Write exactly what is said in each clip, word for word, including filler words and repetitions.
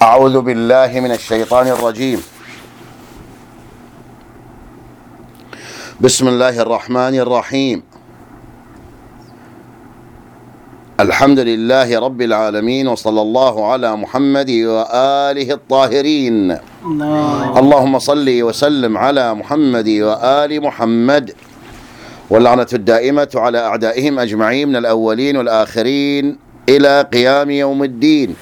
أعوذ بالله من الشيطان الرجيم. بسم الله الرحمن الرحيم. الحمد لله رب العالمين، وصلى الله على محمد وآله الطاهرين. الله. اللهم صل وسلم على محمد وآل محمد، واللعنة الدائمة على أعدائهم أجمعين من الأولين والآخرين إلى قيام يوم الدين.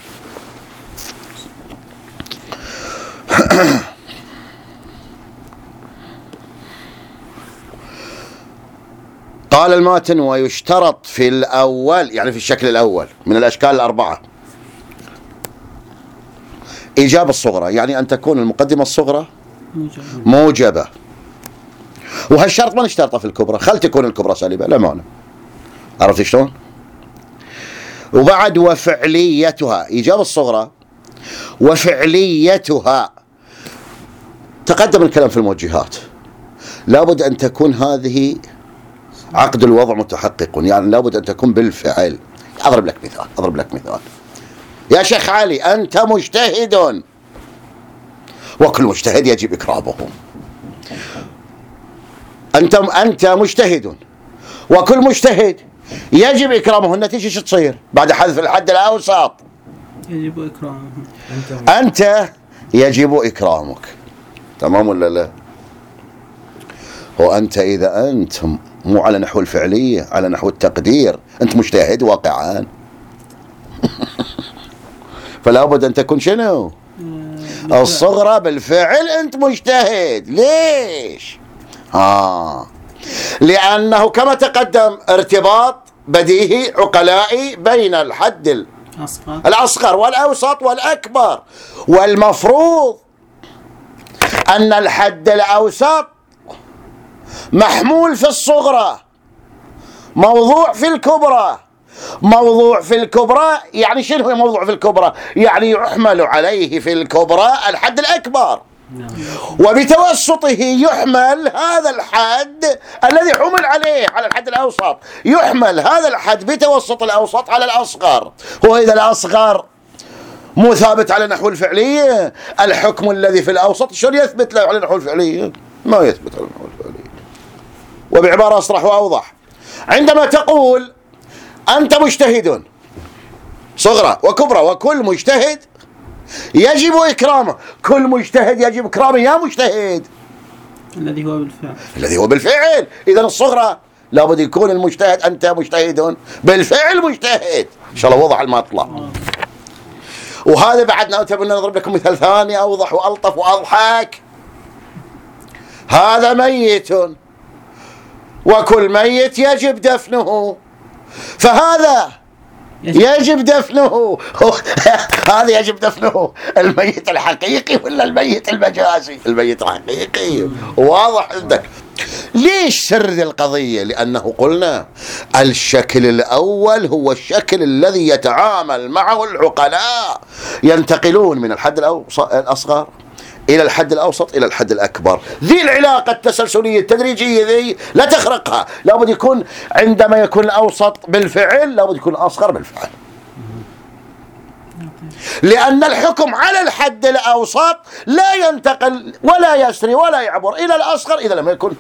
قال الماتن: ويشترط في الأول، يعني في الشكل الأول من الأشكال الأربعة، إيجاب الصغرى، يعني أن تكون المقدمة الصغرى موجبة. وهالشرط ما نشترطه في الكبرى، خل تكون الكبرى سالبة لا معنى. عرفت شلون؟ وبعد وفعليتها، إيجاب الصغرى وفعليتها. تقدم الكلام في الموجهات، لابد أن تكون هذه عقد الوضع متحقق، يعني لابد أن تكون بالفعل. أضرب لك مثال أضرب لك مثال يا شيخ علي، أنت مجتهد، وكل مجتهد يجب إكرامه. أنت أنت مجتهد وكل مجتهد يجب إكرامه. النتيجة شو تصير بعد حذف الحد الأوسط؟ يجب إكرامه. أنت يجب إكرامك. تمام ولا لا؟ وأنت إذا أنت مو على نحو الفعلية، على نحو التقدير، أنت مجتهد واقعا. فلا بد أن تكون شنو؟ الصغرى بالفعل. أنت مجتهد. ليش؟ آه لأنه كما تقدم ارتباط بديهي عقلائي بين الحد الأصغر, الأصغر والأوسط والأكبر، والمفروض أن الحد الأوسط محمول في الصغرى، موضوع في الكبرى. موضوع في الكبرى يعني شنو هو موضوع في الكبرى؟ يعني يحمل عليه في الكبرى الحد الأكبر، وبتوسطه يحمل هذا الحد الذي حمل عليه على الحد الأوسط، يحمل هذا الحد بتوسط الأوسط على الأصغر. وإذا الأصغر مو ثابت على نحو الفعلية، الحكم الذي في الأوسط شلون يثبت له على نحو الفعلية؟ ما يثبت على نحو الفعلية. وبعبارة أصرح وأوضح، عندما تقول أنت مجتهد، صغرى وكبرى، وكل مجتهد يجب إكرامه. كل مجتهد يجب إكرامه يا مجتهد الذي هو بالفعل. الذي هو بالفعل. إذن الصغرى لابد يكون المجتهد أنت مجتهد بالفعل مجتهد. إن شاء الله وضح المطلب. وهذا بعد نضرب لكم مثال ثاني أوضح وألطف وأضحك. هذا ميت، وكل ميت يجب دفنه، فهذا يجب دفنه. هذا يجب دفنه. الميت الحقيقي ولا الميت المجازي؟ الميت الحقيقي. واضح عندك. ليش سر القضية؟ لأنه قلنا الشكل الأول هو الشكل الذي يتعامل معه العقلاء، ينتقلون من الحد الأصغر إلى الحد الأوسط إلى الحد الأكبر. ذي العلاقة التسلسلية التدريجية ذي لا تخرقها. لابد يكون عندما يكون الأوسط بالفعل لابد يكون الأصغر بالفعل، لأن الحكم على الحد الأوسط لا ينتقل ولا يسري ولا يعبر إلى الأصغر إذا لم يكن،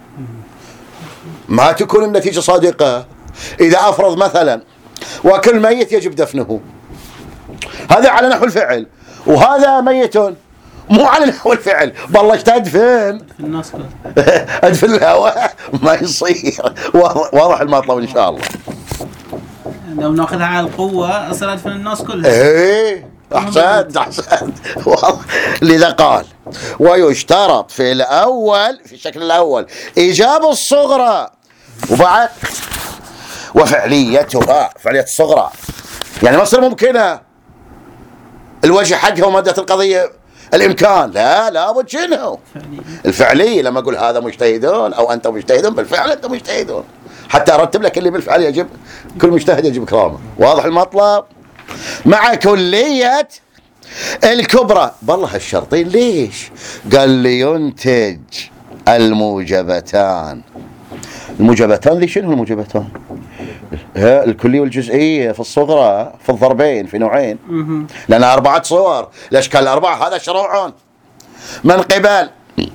ما تكون النتيجة صادقة. إذا أفرض مثلا وكل ميت يجب دفنه، هذا على نحو الفعل، وهذا ميت مو على نحو الفعل. بالله ايش تدفن؟ ادفن الهواء ما يصير. واضح المطلب ان شاء الله. لو ناخذها على القوه اصير ادفن الناس كلها. ايه احسنت احسنت. لذا قال ويشترط في الاول، في الشكل الاول، ايجاب الصغرى، وبعد وفعليتها، فعلية الصغرى يعني ما تصير ممكنه الوجه حقها ومادة القضية الإمكان. لا لابد شنو؟ الفعلية. لما أقول هذا مجتهدون أو أنت مجتهدون بالفعل، أنت مجتهدون، حتى أرتب لك اللي بالفعل يجب، كل مجتهد يجب إكرامه. واضح المطلب؟ مع كلية الكبرى. بالله هالشرطين ليش؟ قال لي ينتج الموجبتان. الموجبتان ذي شنو الموجبتان؟ ها الكلية والجزئية في الصغرى في الضربين في نوعين، لأن أربعة صور. الأشكال الأربعة هذا شروع من قبل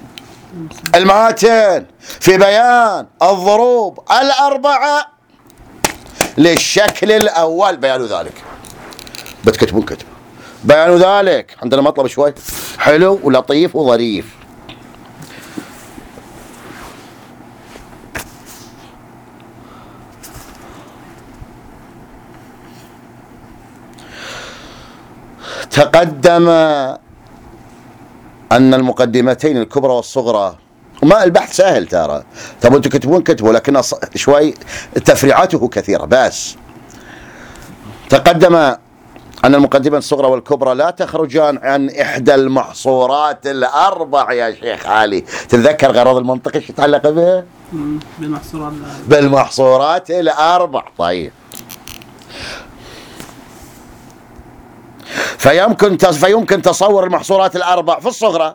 الماتن في بيان الضروب الأربعة للشكل الأول. بيان ذلك بتكتبون كتب بيان ذلك عندنا مطلب شوي حلو ولطيف وظريف. تقدم أن المقدمتين الكبرى والصغرى، وما البحث سهل ترى، تبون تكتبون كتبوا، لكن شوي تفريعاته كثيرة. بس تقدم أن المقدمة الصغرى والكبرى لا تخرجان عن إحدى المحصورات الأربع. يا شيخ علي تتذكر غرض المنطق ايش يتعلق به؟ بالمحصورات بالمحصورات الأربع. طيب فيمكن فيمكن تصور المحصورات الأربع في الصغرى،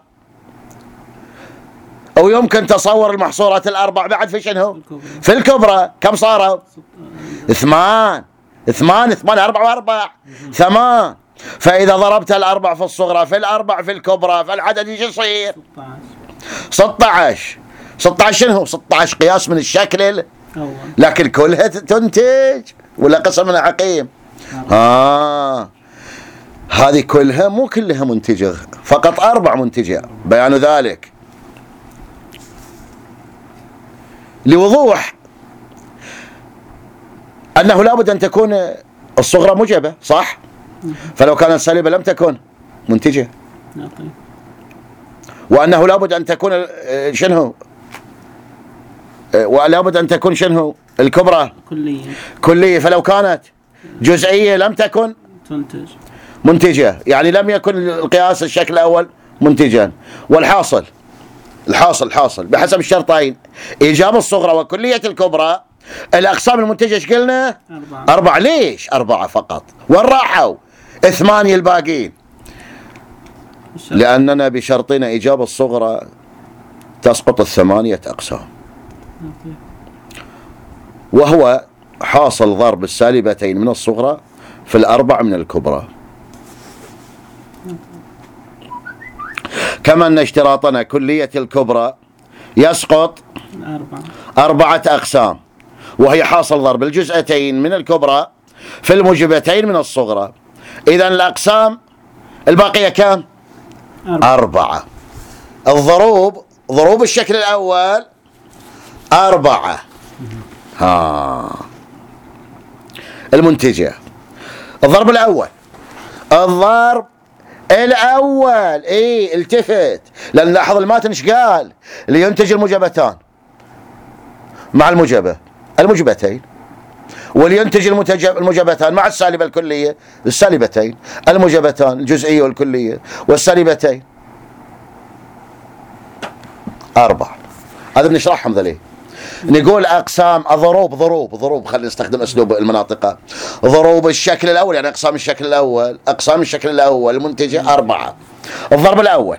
أو يمكن تصور المحصورات الأربع بعد في شنو؟ في الكبرى. كم صاروا؟ ثمان ثمان ثمان أربع وأربع ثمان. فإذا ضربت الأربع في الصغرى في الأربع في الكبرى فالعدد ايش يصير؟ ستة عشر. ستة عشر شنو؟ ستة عشر قياس من الشكل الأول، لكن كلها تنتج ولا قسم من عقيم؟ آه هذه كلها مو كلها منتجة، فقط أربع منتجة. بيان ذلك لوضوح أنه لابد أن تكون الصغرى موجبة، صح؟ فلو كانت سالبة لم تكن منتجة. وأنه لابد أن تكون شنو؟ ولابد أن تكون شنو؟ الكبرى كلية كلية. فلو كانت جزئية لم تكن تنتج منتجة، يعني لم يكن القياس الشكل الأول منتجا. والحاصل الحاصل الحاصل بحسب الشرطين إيجاب الصغرى وكلية الكبرى الأقسام المنتجة ايش قلنا؟ أربعة. أربعة. ليش أربعة فقط؟ وين راحوا الثمانية الباقين؟ لأننا بشرطنا إيجاب الصغرى تسقط الثمانية أقسام، وهو حاصل ضرب السالبتين من الصغرى في الأربع من الكبرى. كما أن اشتراطنا كلية الكبرى يسقط أربعة, أربعة أقسام، وهي حاصل ضرب الجزئتين من الكبرى في الموجبتين من الصغرى. إذن الأقسام الباقية كم؟ أربعة. أربعة. الضروب ضروب الشكل الأول أربعة. ها المنتجة الضرب الأول الضرب الأول إيه التفت، لأن لاحظ الماتن إيش قال؟ لينتج الموجبتان مع الموجبة الموجبتين، ولينتج الموجبتان مع السالبة الكلية السالبتين، الموجبتان الجزئية والكلية والسالبتين. أربعة. هذا بنشرحهم ذلك. نقول أقسام الضروب ضروب ضروب خلينا نستخدم أسلوب المناطق. ضروب الشكل الأول يعني أقسام الشكل الأول أقسام الشكل الأول المنتجة أربعة. الضرب الأول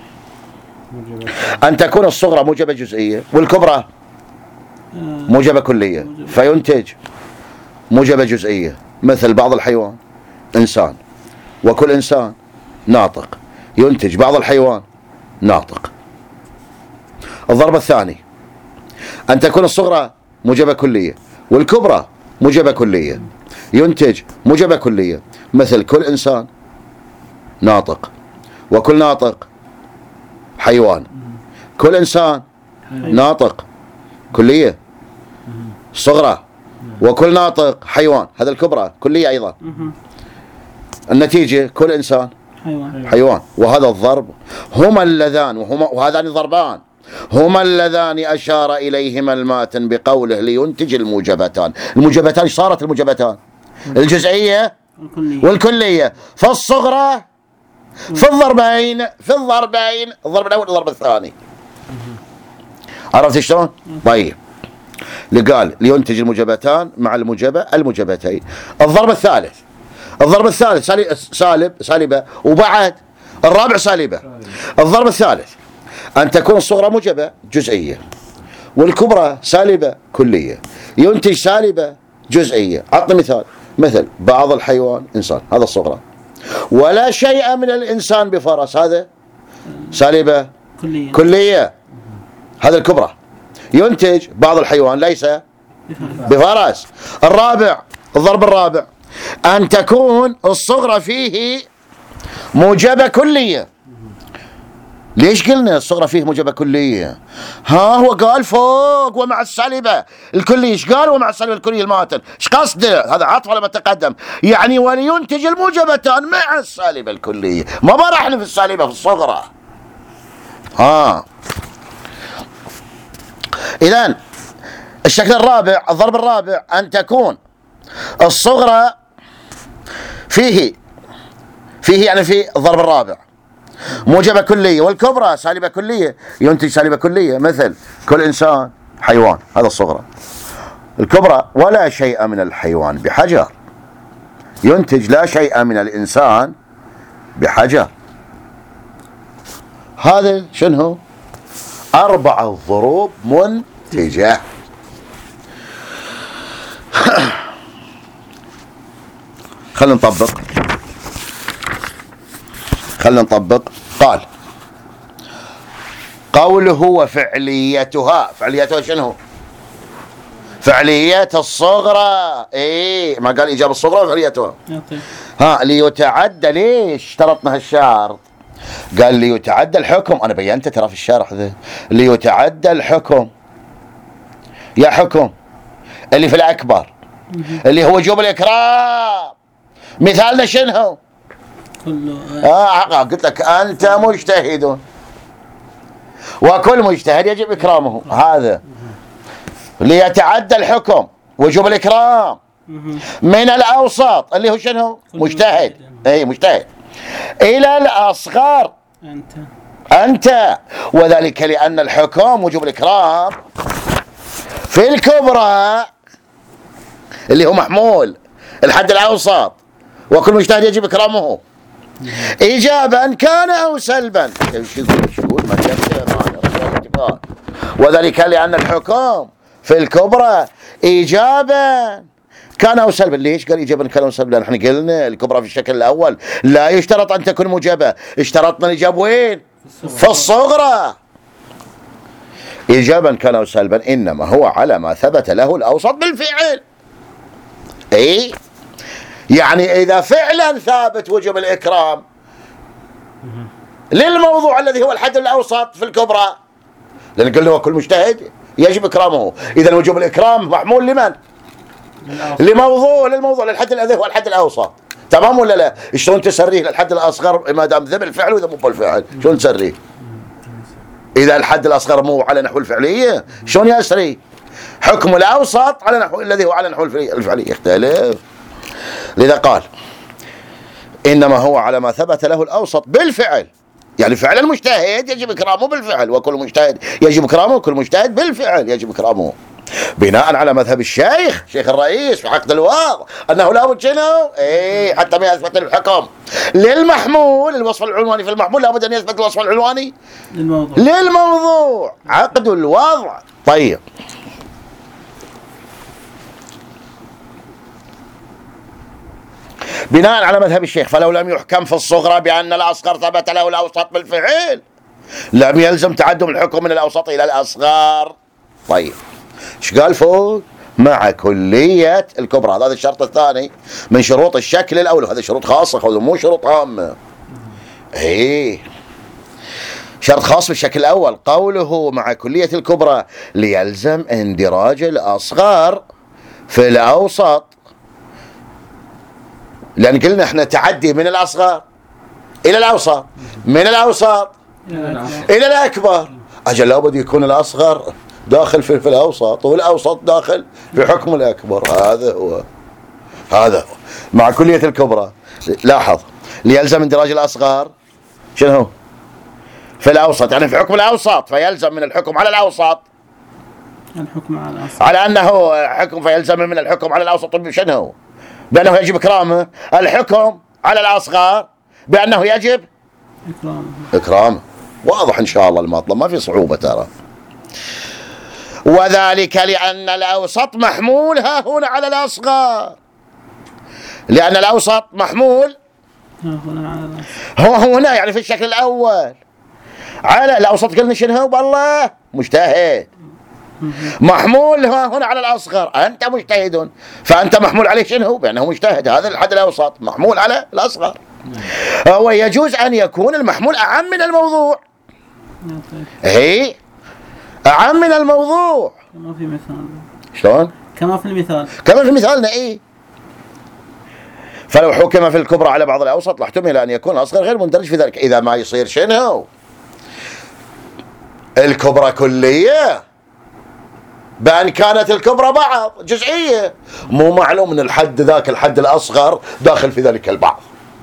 أن تكون الصغرى موجبة جزئية والكبرى موجبة كلية، فينتج موجبة جزئية مثل بعض الحيوان إنسان، وكل إنسان ناطق، ينتج بعض الحيوان ناطق. الضرب الثاني أن تكون الصغرى موجبة كلية والكبرى موجبة كلية، ينتج موجبة كلية مثل كل إنسان ناطق، وكل ناطق حيوان، كل إنسان ناطق كلية صغرى، وكل ناطق حيوان، هذا الكبرى كلية أيضا. النتيجة كل إنسان حيوان. وهذا الضرب هما اللذان وهما وهذان الضربان هما اللذان أشار إليهما الماتن بقوله لينتج الموجبتان. الموجبتان ايش صارت الموجبتان؟ الجزئية والكلية في الصغرى في الضربين في الضربين الضرب الأول والضرب الثاني. عرفت شلون؟ طيب قال لينتج الموجبتان مع الموجبة الموجبتين. الضرب الثالث الضرب الثالث سالب سالبة وبعد الرابع سالبة. الضرب الثالث أن تكون الصغرى موجبة جزئية والكبرى سالبة كلية، ينتج سالبة جزئية. عطني مثال. مثل بعض الحيوان إنسان، هذا الصغرى. ولا شيء من الإنسان بفرس، هذا سالبة كلية. كلية، هذا الكبرى. ينتج بعض الحيوان ليس بفرس. الرابع، الضرب الرابع، أن تكون الصغرى فيه موجبة كلية. ليش قلنا الصغرى فيه موجبة كلية؟ ها هو قال فوق ومع السالبة الكلية، ايش قال ومع السالبة الكلية الماتن؟ ايش قصده؟ هذا عطف على ما تقدم، يعني ولينتج الموجبتان مع السالبة الكلية، ما برحنا في السالبة في الصغرى. ها إذن الشكل الرابع، الضرب الرابع، أن تكون الصغرى فيه فيه يعني في الضرب الرابع موجبة كلية، والكبرى سالبة كلية، ينتج سالبة كلية. مثل كل إنسان حيوان، هذا الصغرى. الكبرى ولا شيء من الحيوان بحجر، ينتج لا شيء من الإنسان بحجر. هذا شنو؟ أربعة ضروب منتجة. خلينا نطبق خلينا نطبق قال قوله وفعليتها. فعليتها شنو؟ فعليات الصغرى. ايه ما قال إيجاب الصغرى وفعليتها. ها ليتعدى. ليش اشترطنا هالشرط؟ قال ليتعدى الحكم. أنا بينت ترى في الشرح ذا. ليتعدى الحكم. يا حكم اللي في الأكبر اللي هو وجوب الإكرام. مثالنا شنو؟ كله آه قلت لك أنت مجتهد وكل مجتهد يجب إكرامه. هذا ليتعدى الحكم وجوب الإكرام من الأوسط اللي هو شنو؟ مجتهد. أي مجتهد إلى الأصغر أنت أنت وذلك لأن الحكم وجوب الإكرام في الكبرى اللي هو محمول الحد الأوسط وكل مجتهد يجب إكرامه إيجابا كان أو سلبا. وذلك لأن الحكم في الكبرى إيجابا كان أو سلبا. ليش قال إيجابا كان أو سلبا؟ لأن احنا قلنا الكبرى في الشكل الأول لا يشترط أن تكون موجبة، اشترطنا الإيجاب وين؟ في الصغرى. إيجابا كان أو سلبا إنما هو على ما ثبت له الأوسط بالفعل. إيه يعني إذا فعلا ثابت وجوب الإكرام للموضوع الذي هو الحد الأوسط في الكبرى، لأن قلنا وكل مجتهد يجب إكرامه، إذا وجوب الإكرام محمول لمن؟ لموضوع للموضوع للحد الذي هو الحد الأوسط. تمام ولا لا؟ شلون تسريه للحد الأصغر ما دام ذا بالفعل وإذا مو بالفعل؟ شلون تسريه؟ إذا الحد الأصغر مو على نحو الفعلية شلون يسري؟ حكم الأوسط على نحو الذي هو على نحو الفعلية يختلف. لذا قال إنما هو على ما ثبت له الأوسط بالفعل، يعني فعل المجتهد يجب إكرامه بالفعل، وكل مجتهد يجب إكرامه، وكل مجتهد بالفعل يجب إكرامه، بناء على مذهب الشيخ شيخ الرئيس في عقد الواض أنه لا بد شنو؟ إيه حتى ما يثبت الحكم للمحمول الوصف العنواني في المحمول لابد أن يثبت الوصف العنواني للموضوع للموضوع عقد الوضع. طيب بناء على مذهب الشيخ فلو لم يحكم في الصغرى بأن الأصغر ثبت له الأوسط بالفعل لم يلزم تعدم الحكم من الأوسط إلى الأصغر. طيب ايش قال فوق؟ مع كلية الكبرى. هذا الشرط الثاني من شروط الشكل الأول، هذا شروط خاصة مو شروط عامة. ايه شرط خاص بالشكل الأول قوله مع كلية الكبرى ليلزم اندراج الأصغر في الأوسط، لأن قلنا احنا تعدي من الأصغر إلى الأوسط، من الأوسط إلى الأكبر. أجل لابد يكون الأصغر داخل في, في الأوسط والأوسط داخل في حكم الأكبر. هذا هو هذا هو مع كلية الكبرى. لاحظ ليلزم اندراج الأصغر شنو في الأوسط، يعني في حكم الأوسط، فيلزم من الحكم على الأوسط الحكم على الأوسط على أنه حكم، فيلزم من الحكم على الأوسط شنو؟ بأنه يجب إكرامه. الحكم على الأصغر بأنه يجب إكرامه. إكرامه واضح إن شاء الله المطلب ما في صعوبة ترى. وذلك لأن الأوسط محمول ها هنا على الأصغر، لأن الأوسط محمول هو هنا يعني في الشكل الأول على الأوسط. قلنا شنو هو؟ بالله مجتهد. محمول هنا على الأصغر، أنت مجتهد فأنت محمول عليه شنو؟ بأنه مجتهد. هذا الحد الأوسط محمول على الأصغر. ويجوز أن يكون المحمول أعم من الموضوع. هي أعم من الموضوع كما في مثال. شلون؟ كما في المثال. كما في مثالنا. إيه فلو حكم في الكبرى على بعض الأوسط لاحتمل أن يكون الأصغر غير مندرج في ذلك. إذا ما يصير شنو؟ الكبرى كلية بأن كانت الكبرى بعض جزئية، مو معلوم من الحد ذاك الحد الأصغر داخل في ذلك البعض.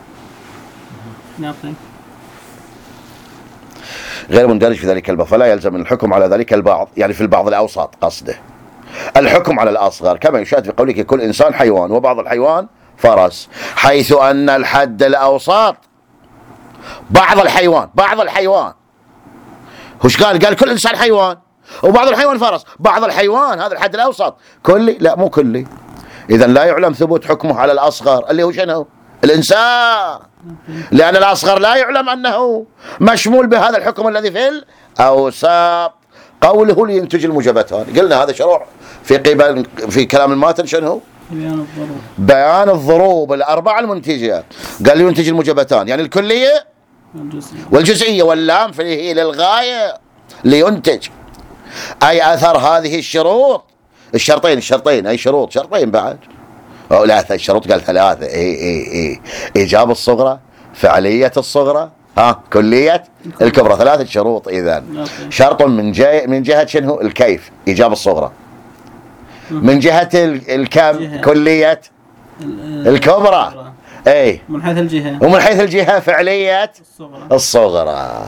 غير مندرج في ذلك البعض، فلا يلزم الحكم على ذلك البعض، يعني في البعض الأوسط قصده الحكم على الأصغر، كما يشاهد في قولك كل إنسان حيوان وبعض الحيوان فرس، حيث أن الحد الأوسط بعض الحيوان. بعض الحيوان وش قال؟ قال كل إنسان حيوان وبعض الحيوان فرس. بعض الحيوان هذا الحد الأوسط كلي؟ لا مو كلي. إذن لا يعلم ثبوت حكمه على الأصغر اللي هو شنو؟ الإنسان، لأن الأصغر لا يعلم أنه مشمول بهذا الحكم الذي في الأوسط. قوله لينتج الموجبتان، قلنا هذا شروع في قبل في كلام الماتن شنو؟ بيان الضروب. بيان الضروب الأربعة المنتجة. قال لينتج الموجبتان يعني الكلية والجزئية، واللام فيه للغاية لينتج، أي أثر هذه الشروط. الشرطين الشرطين أي شروط شرطين بعد أو لا الشروط قال ثلاثة. إيه إيه إيه إيجاب الصغرى، فعلية الصغرى، ها كلية الكبرى، ثلاثة شروط. إذن شرط من جهة من جهة شنو؟ الكيف إيجاب الصغرى، من جهة الكم كلية الكبرى، أي من حيث الجهة، ومن حيث الجهة فعلية الصغرى, الصغرى.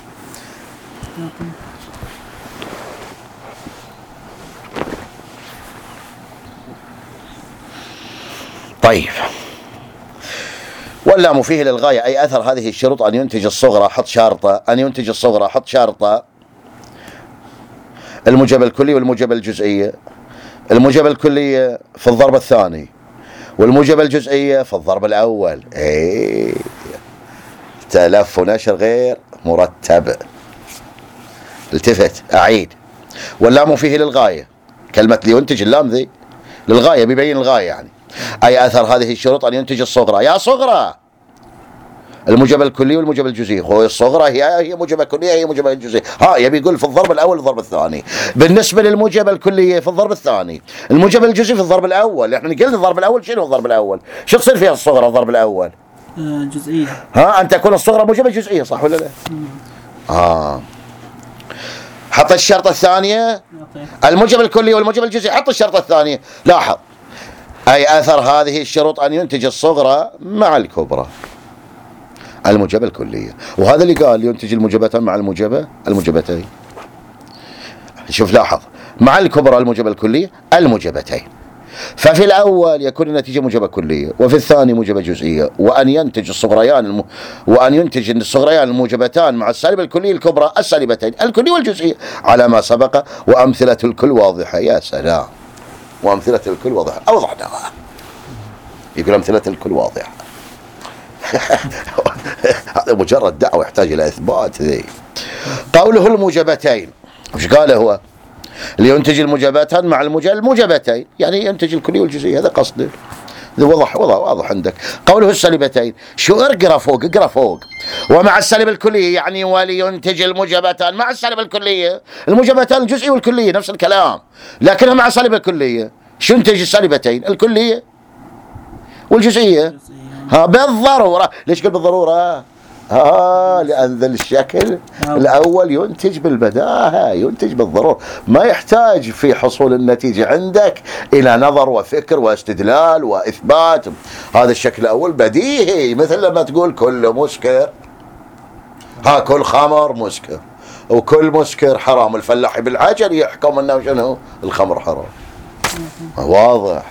طيب واللام فيه للغاية أي أثر هذه الشروط أن ينتج الصغرى، حط شرطة أن ينتج الصغرى، حط شرطة الموجب الكلي والموجب الجزئية. الموجب الكلية في الضرب الثاني والموجب الجزئية في الضرب الأول. ايه تلف ونشر غير مرتب. التفت أعيد. واللام فيه للغاية، كلمة لينتج اللام ذي للغاية بيبين الغاية يعني أي أثر هذه الشروط أن ينتج الصغرى. يا صغرى الموجب الكلي والموجب الجزئي. هو الصغرى هي هي موجب كلية هي موجب الجزئي. ها يبي يقول في الضرب الأول والضرب الثاني. بالنسبة للموجب الكلية في الضرب الثاني، الموجب الجزئي في الضرب الأول. احنا قلنا الضرب الأول شنو الضرب الأول؟ شو تصير فيها الصغرى الضرب الأول؟ آه جزئية. ها أن تكون الصغرى موجبة جزئية، صح ولا لا؟ آه حط الشرطة الثانية الموجب الكلي والموجب الجزئي. حط الشرطة الثانية. لاحظ أي أثر هذه الشروط أن ينتج الصغرى مع الكبرى الموجبة الكلية. وهذا اللي قال ينتج الموجبتان مع الموجبة الموجبتين. شوف لاحظ مع الكبرى الموجبة الكلية الموجبتين. ففي الأول يكون النتيجة موجبة كلية وفي الثاني موجبة جزئية. وأن ينتج الصغريان الم... وأن ينتج الصغريان الموجبتان مع السالب الكلي الكبرى السالبتين الكلي والجزئية على ما سبق. وأمثلة الكل واضحة. يا سلام. وأمثلة الكل واضحة. أوضحناها. يقول أمثلة الكل واضحة. هذا مجرد دعوة يحتاج إلى إثبات ذي. قوله الموجبتين وش قاله هو؟ لينتج الموجبتان مع الموجبتين يعني ينتج الكلي والجزئي. هذا قصده. وضح وضح واضح عندك. قوله السالبتين شو؟ اقرا فوق اقرا فوق. ومع السالب الكلي يعني ولينتج الموجبتان مع السالب الكلية. الموجبتان الجزئي والكلية نفس الكلام، لكنها مع السالب الكلية. شو ينتج السالبتين؟ الكلية والجزئية. ها بالضرورة. ليش قل بالضرورة؟ ها لأن ذا الشكل الأول ينتج بالبداهة، ينتج بالضرورة، ما يحتاج في حصول النتيجة عندك إلى نظر وفكر واستدلال وإثبات. هذا الشكل الأول بديهي، مثل لما تقول كل مسكر، ها كل خمر مسكر وكل مسكر حرام. الفلاح بالعجل يحكم أنه شنو؟ الخمر حرام. واضح.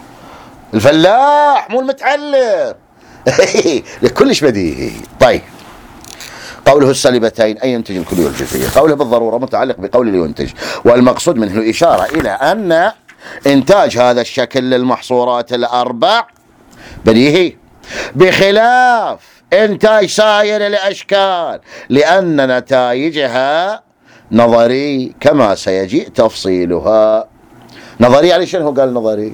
الفلاح مو المتعلم. كلش بديهي. طيب قوله السالبتين أي ينتج الكلي والجزئي. قوله بالضرورة متعلق بقول اللي ينتج، والمقصود منه الإشارة إلى أن إنتاج هذا الشكل للمحصورات الأربع بديهي، بخلاف إنتاج سائر الأشكال لأن نتائجها نظري كما سيجيء تفصيلها. نظري يعني شنو قال نظري؟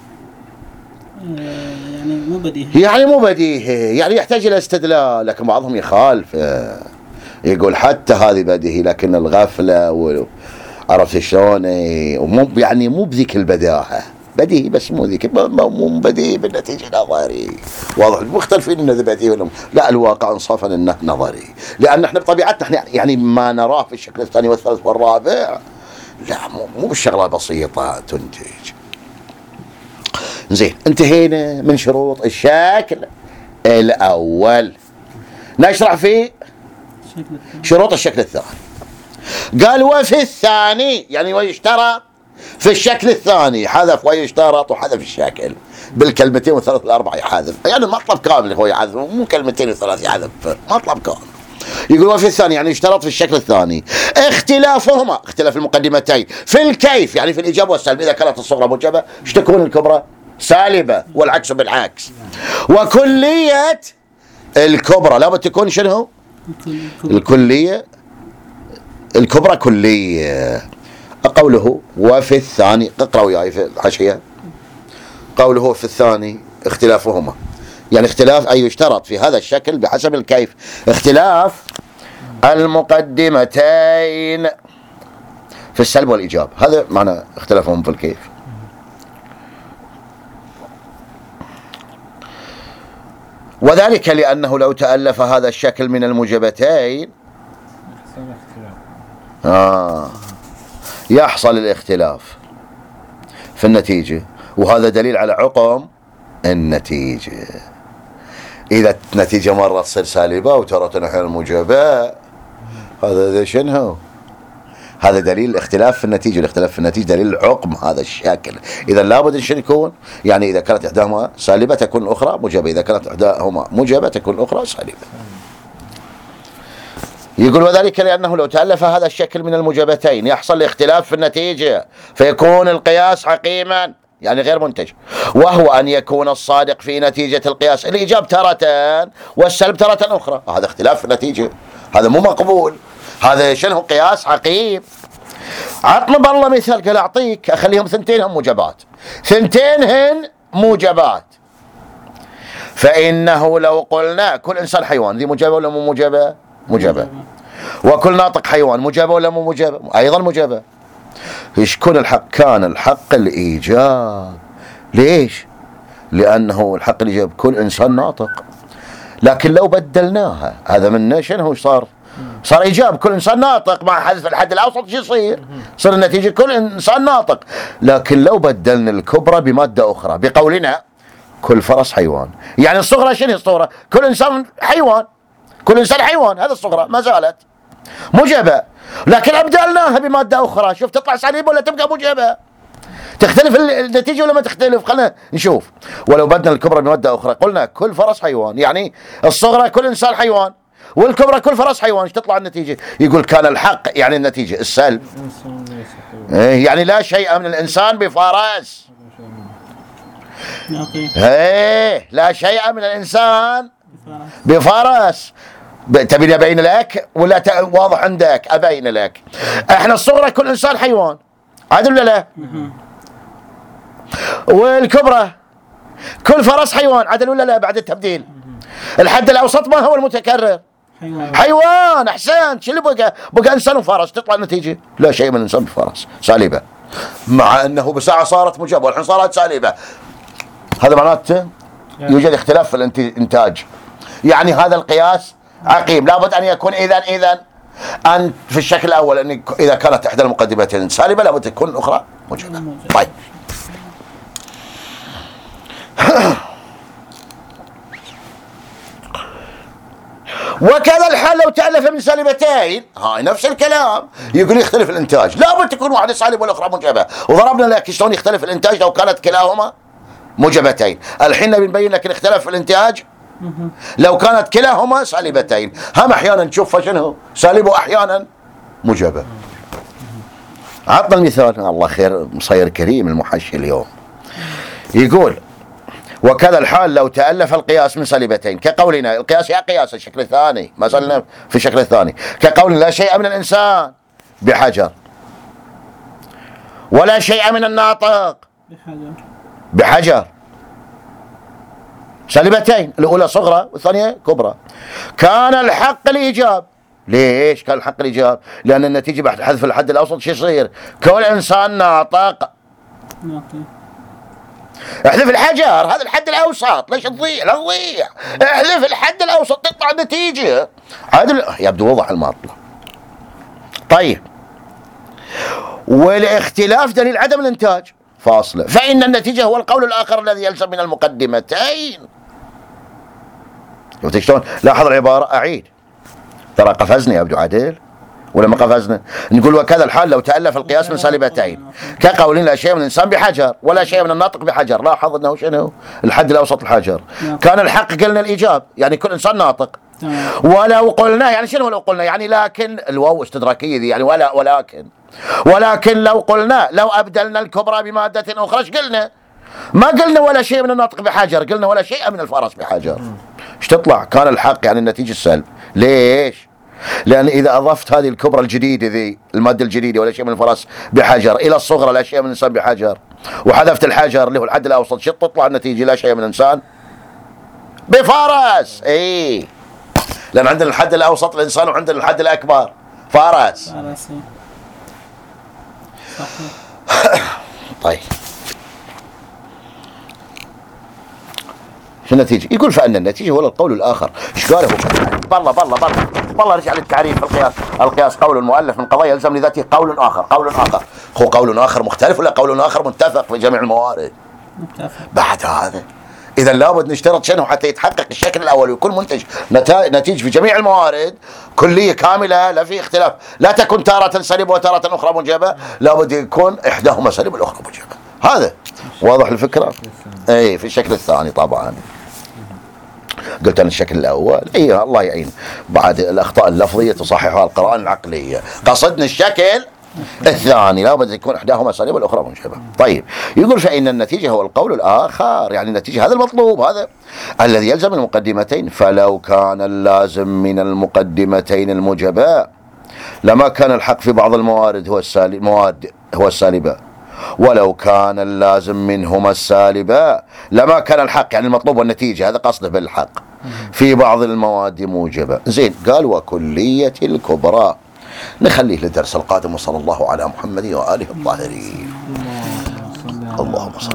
يعني مو بديهي، يعني مو بديهي، يعني يحتاج إلى استدلال، لكن بعضهم يخالف يقول حتى هذه بديهي لكن الغفلة و... عرفت شلون؟ ومو يعني مو بذيك البداهة، بديهي بس مو ذيك، مو بديهي بالنتيجة نظري. واضح مختلفين انه بديهي ولا لا، الواقع انصافا انه نظري، لان احنا بطبيعتنا احنا يعني ما نراه في الشكل الثاني والثالث والرابع لا مو مو بالشغلة بسيطة تنتج. زين، انتهينا من شروط الشكل الاول، نشرح في شروط الشكل الثاني. قال وفي الثاني يعني ويشترط في الشكل الثاني، حذف ويشترط وحذف الشكل بالكلمتين والثلاث الاربع يحذف، يعني مطلب كامل هو يحذف، مو كلمتين وثلاث يحذف، مطلب كامل. يقول وفي الثاني يعني يشترط في الشكل الثاني اختلافهما، اختلاف المقدمتين في الكيف يعني في الايجاب والسلب، اذا كانت الصغرى موجبه ايش تكون الكبرى؟ سالبه، والعكس بالعكس. وكليه الكبرى لابد تكون شنو؟ الكليه الكبرى كليه. قوله وفي الثاني، اقرأ وياي في الحاشية. قوله في الثاني اختلافهما يعني اختلاف أي يشترط في هذا الشكل بحسب الكيف اختلاف المقدمتين في السلب والإيجاب، هذا معنى اختلافهم في الكيف. وذلك لأنه لو تألف هذا الشكل من الموجبتين آه يحصل الاختلاف في النتيجة، وهذا دليل على عقم النتيجة. إذا النتيجة مرة تصير سالبة وترى أحيانا موجبة، هذا شنو؟ هذا دليل الاختلاف في النتيجة، الاختلاف في النتيجة دليل عقم هذا الشكل. إذا لابد شنو يكون؟ يعني إذا كانت إحداهما سالبة تكون الأخرى موجبة، إذا كانت إحداهما موجبة تكون الأخرى سالبة. يقول وذلك لأنه لو تألف هذا الشكل من الموجبتين يحصل اختلاف في النتيجة فيكون القياس عقيما يعني غير منتج، وهو أن يكون الصادق في نتيجة القياس الإيجاب تارة والسلب تارة أخرى، هذا اختلاف في النتيجة، هذا مو مقبول، هذا شنو؟ قياس عقيم. عطنا بالله مثال، قال أعطيك أخليهم ثنتين هم موجبات، ثنتين هن موجبات، فإنه لو قلنا كل إنسان حيوان ذي موجبة ولا مو موجبة؟ موجبة. وكل ناطق حيوان موجبة ولا مو موجبة؟ أيضا موجبة. إيش كون الحق؟ كان الحق الإيجاب. ليش؟ لأنه الحق الإيجاب كل إنسان ناطق، لكن لو بدلناها هذا من شنو صار؟ صار إيجاب كل إنسان ناطق مع حذف الحد الأوسط شو يصير؟ صار النتيجة كل إنسان ناطق. لكن لو بدلنا الكبرى بمادة أخرى بقولنا كل فرس حيوان، يعني الصغرى شنو الصغرى؟ كل إنسان حيوان، كل إنسان حيوان، هذا الصغرى ما زالت موجبة، لكن أبدلناها بمادة أخرى، شوف تطلع سالبة ولا تبقى موجبة؟ تختلف النتيجة ولا ما تختلف؟ خلنا نشوف. ولو بدلنا الكبرى بمادة أخرى قلنا كل فرس حيوان، يعني الصغرى كل إنسان حيوان والكبرى كل فرس حيوان، ايش تطلع النتيجة؟ يقول كان الحق يعني النتيجة السلب، يعني لا شيء من الإنسان بفرس، ايه لا شيء من الإنسان بفرس. تبي أبين لك ولا ت... واضح عندك؟ أبين لك. احنا الصغرى كل إنسان حيوان، عادل ولا لا؟ والكبرى كل فرس حيوان، عادل ولا لا؟ بعد التبديل. الحد الأوسط ما هو المتكرر؟ حيوان. حيوان. أحسنت. شو اللي بقى؟ بقى إنسان وفرس، تطلع النتيجة لا شيء من الإنسان بفرس، سالبة، مع أنه بساعة صارت موجبة والحين صارت سالبة. هذا معناته يوجد اختلاف في الإنتاج، يعني هذا القياس عقيم. لابد أن يكون إذن إذن أن في الشكل الأول أن إذا كانت إحدى المقدمتين سالبة لابد تكون الأخرى موجبة. طيب وكذا الحال لو تألف من سالبتين، هاي نفس الكلام، يقول يختلف الإنتاج، لابد تكون واحدة سالبة والأخرى موجبة. وضربنا لك شلون يختلف الإنتاج لو كانت كلاهما موجبتين. الحين نبي نبين لك الاختلاف في الإنتاج لو كانت كلاهما سالبتين. هم أحيانا نشوف شنو سالب وأحيانا موجبة. عطنا المثال. الله خير مصير كريم المحشي اليوم. يقول وكذا الحال لو تألف القياس من سالبتين كقولنا القياس يا قياس الشكل الثاني ما زلنا في الشكل الثاني كقول لا شيء من الإنسان بحجر ولا شيء من الناطق بحجر بحجر سالبتين الأولى صغرى والثانية كبرى. كان الحق الإيجاب. ليش كان الحق الإيجاب؟ لأن النتيجة بعد حذف الحد الأوسط شو يصير؟ كون إنسان ناطق ناطق احذف الحجر هذا الحد الأوسط. ليش تضيع؟ لا تضيع. احذف الحد الأوسط تطلع النتيجة. عادل يبدو وضح المطلب. طيب والاختلاف دليل عدم الإنتاج فاصلة فإن النتيجة هو القول الآخر الذي يلزم من المقدمتين. شفت شلون؟ لاحظ العبارة. أعيد ترى قفزنا يا عبد عادل ولا ما قفزنا؟ نقول وكذا الحال لو تألف القياس من سالبتين كقول لا شيء من الإنسان بحجر ولا شيء من الناطق بحجر. لاحظ أنه شنو الحد الأوسط الحجر. كان الحق قلنا الإيجاب يعني كل إنسان ناطق. ولو قلنا يعني شنو لو قلنا يعني لكن الواو استدراكية دي يعني ولا ولكن ولكن لو قلنا لو أبدلنا الكبرى بمادة أخرى ايش قلنا؟ ما قلنا ولا شيء من الناطق بحجر قلنا ولا شيء من الفرس بحجر. ايش تطلع؟ كان الحق يعني النتيجة السلب. ليش؟ لأن إذا أضفت هذه الكبرى الجديدة ذي المادة الجديدة ولا شيء من الفرس بحجر إلى الصغرى لا شيء من الإنسان بحجر وحذفت الحجر اللي هو الحد الأوسط شو تطلع النتيجة؟ لا شيء من الإنسان بفرس. إيه لأن عندنا الحد الأوسط الإنسان وعندنا الحد الأكبر فرس. طيب شو النتيجة؟ يقول فإن النتيجة هو القول الآخر. ايش قاله؟ بالله بالله بالله بالله رجع للتعريف. القياس القياس قول المؤلف من قضايا يلزم لذاته قول آخر. قول آخر هو قول آخر مختلف ولا قول آخر متفق في جميع الموارد؟ متفق. بعد هذا إذا لابد نشترط شنو حتى يتحقق الشكل الأول ويكون منتج نتيجة في جميع الموارد كلية كاملة لا في اختلاف. لا تكون تارة سالبة وتارة أخرى موجبة. لابد يكون إحداهما سالبة والأخرى موجبة. هذا واضح الفكرة؟ أي في الشكل الثاني طبعا قلت أنا الشكل الأول. أي الله يعين بعد الأخطاء اللفظية تصححها القراءة العقلية. قصدنا الشكل الثاني لابد يكون إحداهما سالبة والأخرى موجبة. طيب يقول فإن النتيجة هو القول الآخر يعني النتيجة هذا المطلوب هذا الذي يلزم المقدمتين. فلو كان اللازم من المقدمتين الموجبة لما كان الحق في بعض الموارد هو السالب مواد هو السالبة ولو كان اللازم منهما السالبة لما كان الحق يعني المطلوب والنتيجة هذا قصده بالحق في بعض المواد موجبة. زين قال وكلية الكبرى نخليه للدرس القادم وصلى الله على محمد وآله الطاهرين. اللهم صل